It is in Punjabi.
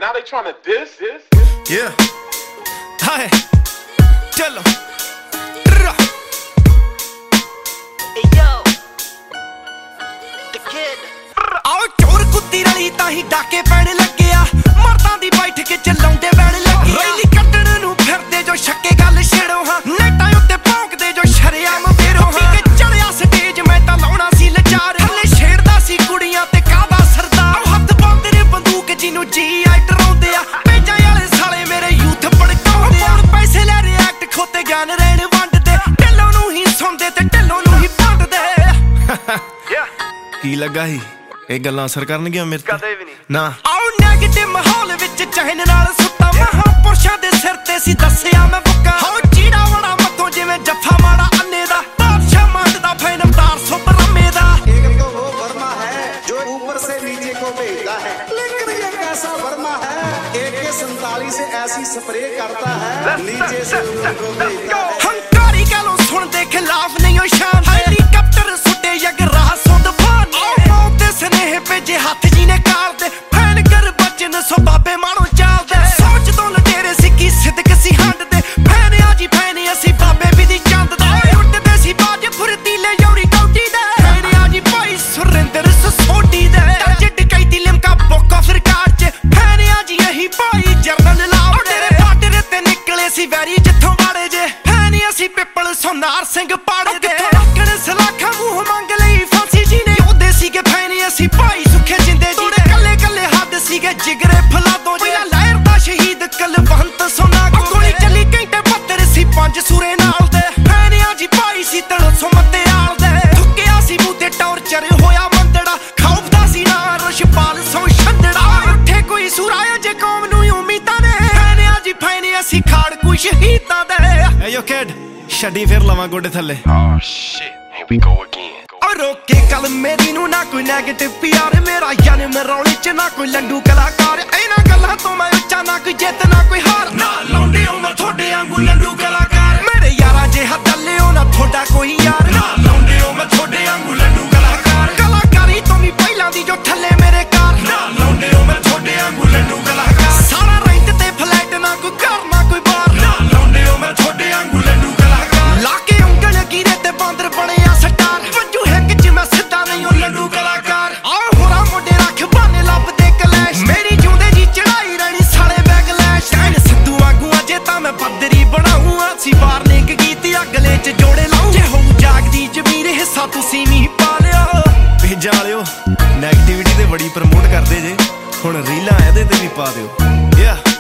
Now they trying to diss. Yeah. Hi. Tell 'em. Hey yo, the kid. ਆਓ ਚੋਰ ਕੁੱਤੀ ਰਲੀ ਤਾਂ ਹੀ ਡਾਕੇ ਪੈਣ ਲੱਗਿਆ ਮਰਦਾਂ ਦੀ ਬੈਠ ਕੇ ਚਲਾਉਂਦੇ ਵੈਣ ਲੱਗਿਆ ਰੈਲੀ ਕੱਢਣ ਨੂੰ ਫਿਰਦੇ ਜੋ ਛੱਕੇ ਗੱਲ ਛੇੜੋ ਹਾਂ ਨੈਟਾਂ ਉੱਤੇ ਭੌਂਕਦੇ ਜੋ ਸ਼ਰਿਆਮ ਫੇਰੋ ਹਾਂ ਕਿ ਚੜਿਆ ਸਟੇਜ ਮੈਂ ਤਾਂ ਲਾਉਣਾ ਸੀ ਲਚਾਰ ਹਲੇ ਛੇੜਦਾ ਸੀ ਕੁੜੀਆਂ ਤੇ ਕਾਹਦਾ ਸਰਦਾਰ ਹੱਥ ਪਾਉਂਦੇ ਨੇ ਬੰਦੂਕ ਜਿਹਨੂੰ ਜੀ ਆਈ ਡਰਾਉਂਦੇ ਆ ਭੇਜਾਂ ਵਾਲੇ ਸਾਲੇ ਮੇਰੇ ਯੂਥ ਭੜਕਾਉਂਦੇ ਆ ਪੈਸੇ ਲੈ ਰਿਐਕਟ ਖੋਤੇ ਗਿਆਨ ਰਹਿਣ ਵੰਡਦੇ ਢਿੱਲੋਂ ਨੂੰ ਹੀ ਸੁਣਦੇ ਤੇ ਢਿੱਲੋਂ ਨੂੰ ਹੀ ਭੰਡਦੇ ਕੀ ਲੱਗਾ ਸੀ ਇਹ ਗੱਲਾਂ ਅਸਰ ਕਰਨਗੀਆਂ ਮੇਰੇ ਤੇ ਕਦੇ ਵੀ ਨਹੀਂ ਨਾ ਆਉ ਨੈਗੇਟਿਵ ਮਾਹੌਲ ਵਿੱਚ ਚਹਿਨ ਨਾਲ ਸੁੱਤਾ ਮਹਾਂਪੁਰਸ਼ਾਂ ਦੇ ਸਿਰ ਤੇ ਸੀ ਦੱਸਿਆ ਮੈਂ ਬੁੱਕਾ ਹੋ ਚੀੜਾ ਵੜਾ ਮੱਥੋਂ ਜਿਵੇਂ ਜੱਫਾ ਮਾੜਾ ਅੰਨੇ ਦਾ ਬਾਦਸ਼ਾਹ ਮੰਡਦਾ ਫੈਨਮਦਾਰ ਸੁਪਰਮੇ ਦਾ एक तो वो वर्मा है जो ऊपर से नीचे को भेजता है लेकिन ये कैसा वर्मा है AK-47 से ऐसी स्प्रे करता है नीचे से ऊपर को भेजता है ਹੰਕਾਰੀ ਗਾਲੋਂ ਸੁਣਦੇ ਖਿਲਾਫ ਨਹੀਂ ਉਹ ਸ਼ਾਨ ਹੈਲੀਕਾਪਟਰ ਸੁੱਟੇ ਯਗਰਾ ਸੁੱਧ ਫਾਨ ਮੌਤ ਦੇ ਸਨੇਹ ਭੇਜੇ ਹੱਥ ਜੀ ਨੇ ਕਾਲ ਦੇ ਫੈਨ ਕਰ ਬਚਨ ਸੋ ਬਾਬੇ ਮਾਣੋ ਚਾਲਦੇ ਸੋਚ ਤੋਂ ਲਟੇਰੇ ਸਿੱਕੀ ਸਿੱਧਕ ਸੀ ਹੰਡ ਦੇ ਫੈਨ ਆ ਜੀ ਫੈਨ ਅਸੀਂ ਬਾਬੇ ਵੀ ਦੀ ਚੰਦ ਦੇ ਉੱਡਦੇ ਸੀ ਬਾਜ ਫੁਰਤੀਲੇ ਯੌਰੀ ਕੌਡੀ ਦੇ ਫੈਨ ਆ ਜੀ ਭਾਈ ਸੁਰਿੰਦਰ ਸੋਢੀ ਦੇ ਜੱਟ ਕੈਦੀ ਲਿਮਕਾ ਬੁੱਕ ਆਫ ਰਿਕਾਰਡ ਚ ਫੈਨ ਆ ਜੀ ਇਹੀ ਭਾਈ ਜਰਨਲ ਲਾਉ ਤੇਰੇ ਬਾਰਡਰ ਤੇ ਨਿਕਲੇ ਸੀ ਵੈਰੀ ਜਿੱਥੋਂ ਬਾੜੇ ਜੇ ਫੈਨ ਅਸੀਂ ਪਿੱਪਲ ਸੋਨਾਰ ਸਿੰਘ ਪਾੜੇ ਦੇ ਰੱਖਣ ਸਲਾਖਾਂ ਮੂੰਹ ਮੰਗ ਲਈ ਫਾਂਸੀ ਜੀ ਨੇ ਉਹਦੇ ਸੀਗੇ ਫੈਨ ਅਸੀਂ ਭਾਈ ਸੁੱਖੇ ਜਿੰਦੇ ਜੀ ਦੇ ਕੱਲੇ ਕੱਲੇ ਹੱਦ ਸੀਗੇ ਜਿਗਰੇ ਫਲਾਦੋਂ ਜਿਹੜਾ ਲਹਿਰ ਦਾ ਸ਼ਹੀਦ ਕਲਵੰਤ ਸੋਨਾ ਗੋਲੀ ਚੱਲੀ ਘੰਟੇ 72 ਸੀ ਪੰਜ ਸੂਰੇ ਨਾਲ ਦੇ ਫੈਨ ਆ ਜੀ ਭਾਈ ਸੀ ਤੜਸੋਂ ਮੱਤੇਆਲ ਦੇ ਥੁੱਕਿਆ ਸੀ ਮੂੰਹ ਤੇ ਟੌਰਚਰ ਹੋਇਆ ਮੰਦੜਾ ਖੌਫਦਾ ਸੀ ਨਾ ਰਸ਼ਪਾਲ ਸੋ ਛੰਦੜਾ ਉੱਠੇ ਕੋਈ ਸੁਰਾਇਆ ਜੇ ਕੌਮ ਨੂੰ ਉਮੀਦਾਂ ਨੇ ਫੈਨ ਆ ਜੀ ਫੈਨ ਅਸੀਂ ਖਾੜ ਕੋਈ ਸ਼ਹੀਦਾਂ ਦੇ ਏ ਯੋ ਕਿਡ ਛੱਡੀ ਫਿਰ ਲਵਾਂ ਗੋਡੇ ਥੱਲੇ Oh shit, here we go again. ਰੋਕੇ ਕੱਲ ਮੇਰੀ ਨੂੰ ਨਾ ਕੋਈ ਨੈਗੇਟਿਵ ਪਿਆਰ ਮੇਰਾ ਯਾਰ ਮਰੌਲੀ ਚ ਨਾ ਕੋਈ ਲੰਡੂ ਕਲਾਕਾਰ ਇਹਨਾਂ ਗੱਲਾਂ ਤੋਂ ਮੈਂ ਉੱਚਾ ਨਾ ਕੋਈ ਜਿੱਤ ਨਾ ਕੋਈ ਹਾਰ ਨਾ ਲਾਉਂਦੇ ਹੋ ਮੈਂ ਤੁਹਾਡੇ ਵਾਂਗੂ ਲੰਡੂ ਕਲਾਕਾਰ ਮੇਰੇ ਯਾਰਾਂ ਜਿਹਾ ਦੱਲਿਓ ਨਾ ਤੁਹਾਡਾ ਕੋਈ ਯਾਰ ਨਾ ਲਾਉਂਦੇ ਹੋ ਮੈਂ ਤੁਹਾਡੇ ਵਾਂਗੂ ਲੰਡੂ ਕਲਾਕਾਰ ਕਲਾਕਾਰੀ ਤੋਂ ਵੀ ਪਹਿਲਾਂ ਦੀ ਜੋ ਥੱਲੇ ਮੇਰੇ ਕਾਰ ਨਾ ਲਾਉਂਦੇ ਹੋ ਮੈਂ ਤੁਹਾਡੇ ਵਾਂਗੂ ਲੰਡੂ ਕਲਾਕਾਰ ਸਾਰਾ ਰੈਂਟ ਤੇ ਫਲੈਟ ਨਾ ਕੋਈ ਘਰ ਨਾ ਕੋਈ ਬਾਰ ਨਾ ਲਾਉਂਦੇ ਹੋ ਮੈਂ ਤੁਹਾਡੇ ਵਾਂਗੂ ਲੰਡੂ ਕਲਾਕਾਰ ਲਾ ਕੇ ਉਂਗਲ ਕੀਰੇ ਤੇ ਬਾਂਦਰ ਬਣਿਆ ਸਟਾਰ ਵੰਜੂ ਹਿੱਕ ਚ ਮੈਂ ਸਿੱਧਾ ਨਹੀਂ ਉਹ ਲੰਡੂ ਕਲਾਕਾਰ ਆ ਹੋਰਾਂ ਮੁੰਡੇ ਰੱਖ ਬਾਨੇ ਲੱਭਦੇ ਕਲੈਸ਼ ਮੇਰੀ ਜਿਉਂਦੇ ਜੀ ਚੜਾਈ ਰਹਿਣੀ ਸਾਲੇ ਬੈਗਲੈਸ਼ ਟੈਨ ਸਿੱਧੂ ਵਾਂਗੂ ਅਜੇ ਤਾਂ ਮੈਂ ਬੱਦਰੀ ਬਣਾਉਂ ਅਸੀਂ ਵਾਰਨਿੰਗ ਕੀਤੀ ਅਗਲੇ ਚ ਜੋੜੇ ਲਾਉਂ ਜੇ ਹੋਊ ਜਾਗਦੀ ਜ਼ਮੀਰ ਹਿੱਸਾ ਤੁਸੀਂ ਵੀ ਪਾ ਲਿਓ ਭੇਜਾਂ ਵਾਲਿਓ ਨੈਗੇਟਿਵਿਟੀ ਤੇ ਬੜੀ ਪ੍ਰਮੋਟ ਕਰਦੇ ਜੇ ਹੁਣ ਰੀਲਾਂ ਇਹਦੇ ਤੇ ਵੀ ਪਾ ਦਿਓ